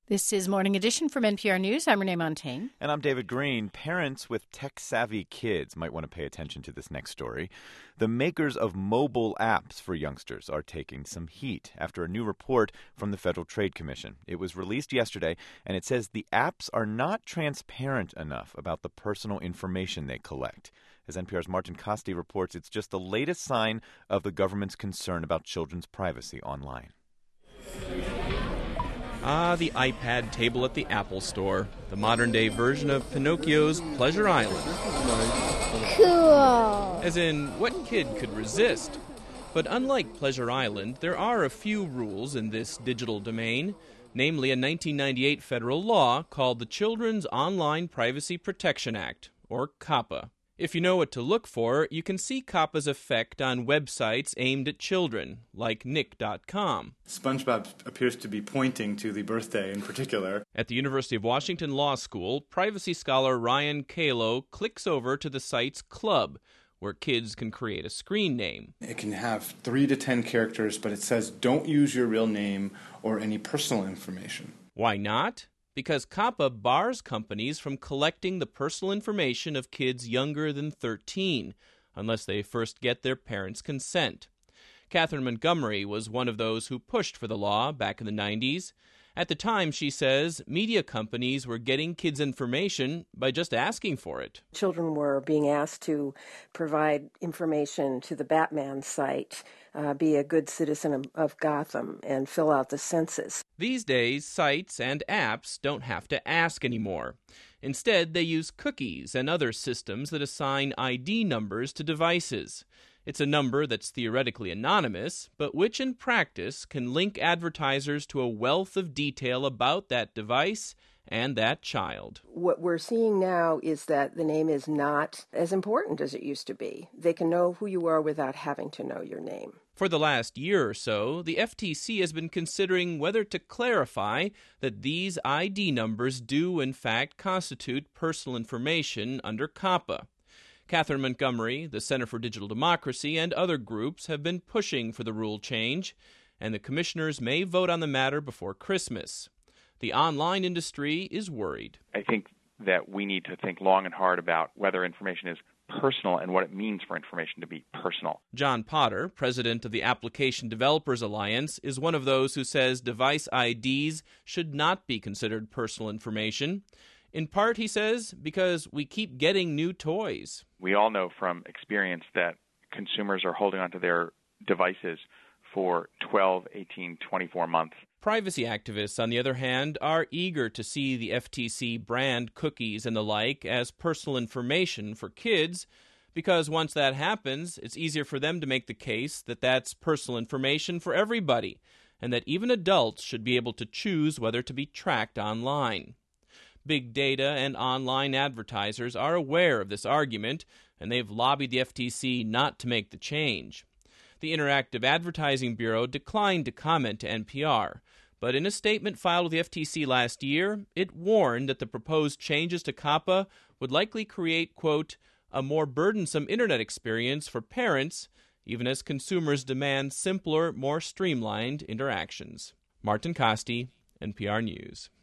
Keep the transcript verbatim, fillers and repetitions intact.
This is Morning Edition from N P R News. I'm Renee Montaigne. And I'm David Green. Parents with tech-savvy kids might want to pay attention to this next story. The makers of mobile apps for youngsters are taking some heat after a new report from the Federal Trade Commission. It was released yesterday, and it says the apps are not transparent enough about the personal information they collect. As N P R's Martin Kaste reports, it's just the latest sign of the government's concern about children's privacy online. Ah, the iPad table at the Apple Store, the modern-day version of Pinocchio's Pleasure Island. Cool! As in, what kid could resist? But unlike Pleasure Island, there are a few rules in this digital domain, namely a nineteen ninety-eight federal law called the Children's Online Privacy Protection Act, or COPPA. If you know what to look for, you can see COPPA's effect on websites aimed at children, like Nick dot com. SpongeBob appears to be pointing to the birthday in particular. At the University of Washington Law School, privacy scholar Ryan Calo clicks over to the site's Club, where kids can create a screen name. It can have three to ten characters, but it says don't use your real name or any personal information. Why not? Because COPPA bars companies from collecting the personal information of kids younger than thirteen, unless they first get their parents' consent. Catherine Montgomery was one of those who pushed for the law back in the nineties. At the time, she says, media companies were getting kids' information by just asking for it. Children were being asked to provide information to the Batman site, uh, be a good citizen of, of Gotham, and fill out the census. These days, sites and apps don't have to ask anymore. Instead, they use cookies and other systems that assign I D numbers to devices. It's a number that's theoretically anonymous, but which in practice can link advertisers to a wealth of detail about that device and that child. What we're seeing now is that the name is not as important as it used to be. They can know who you are without having to know your name. For the last year or so, the F T C has been considering whether to clarify that these I D numbers do in fact constitute personal information under COPPA. Catherine Montgomery, the Center for Digital Democracy, and other groups have been pushing for the rule change, and the commissioners may vote on the matter before Christmas. The online industry is worried. I think that we need to think long and hard about whether information is personal and what it means for information to be personal. John Potter, president of the Application Developers Alliance, is one of those who says device I Ds should not be considered personal information. In part, he says, because we keep getting new toys. We all know from experience that consumers are holding onto their devices for twelve, eighteen, twenty-four months. Privacy activists, on the other hand, are eager to see the F T C brand cookies and the like as personal information for kids, because once that happens, it's easier for them to make the case that that's personal information for everybody, and that even adults should be able to choose whether to be tracked online. Big data and online advertisers are aware of this argument, and they've lobbied the F T C not to make the change. The Interactive Advertising Bureau declined to comment to N P R, but in a statement filed with the F T C last year, it warned that the proposed changes to COPPA would likely create, quote, a more burdensome Internet experience for parents, even as consumers demand simpler, more streamlined interactions. Martin Kaste, N P R News.